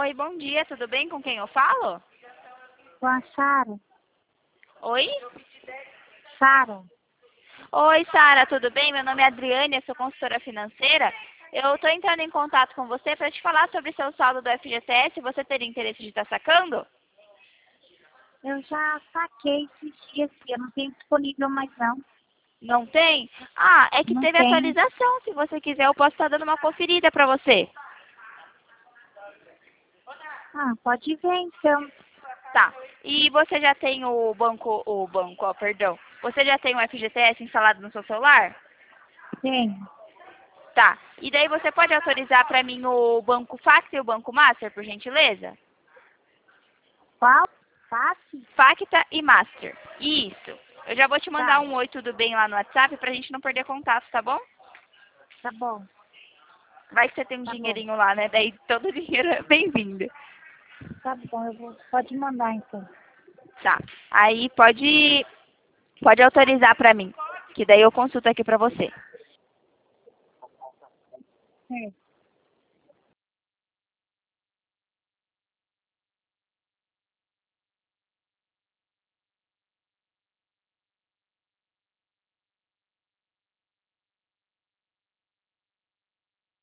Oi, bom dia, tudo bem? Com quem eu falo? Com a Sara. Oi? Sara. Oi, Sara, tudo bem? Meu nome é Adriane, eu sou consultora financeira. Eu estou entrando em contato com você para te falar sobre seu saldo do FGTS. Você teria interesse de estar sacando? Eu já saquei esses dias, eu não tenho disponível mais não. Não tem? Ah, é que Não teve tenho. atualização. Se você quiser, eu posso estar dando uma conferida para você. Ah, pode ver então. Tá. E você já tem perdão. Você já tem o FGTS instalado no seu celular? Tenho. Tá. E daí você pode autorizar para mim o banco Facta e o banco Master, por gentileza? Qual? Fácil? Facta e Master. Isso. Eu já vou te mandar Tá, um oi, tudo bem lá no WhatsApp pra gente não perder contato, tá bom? tá bom, Vai que você tem um tá bom. dinheirinho lá, né? Daí todo dinheiro é bem-vindo. Tá bom, pode mandar então. Tá. Aí pode autorizar pra mim, que daí eu consulto aqui pra você. É.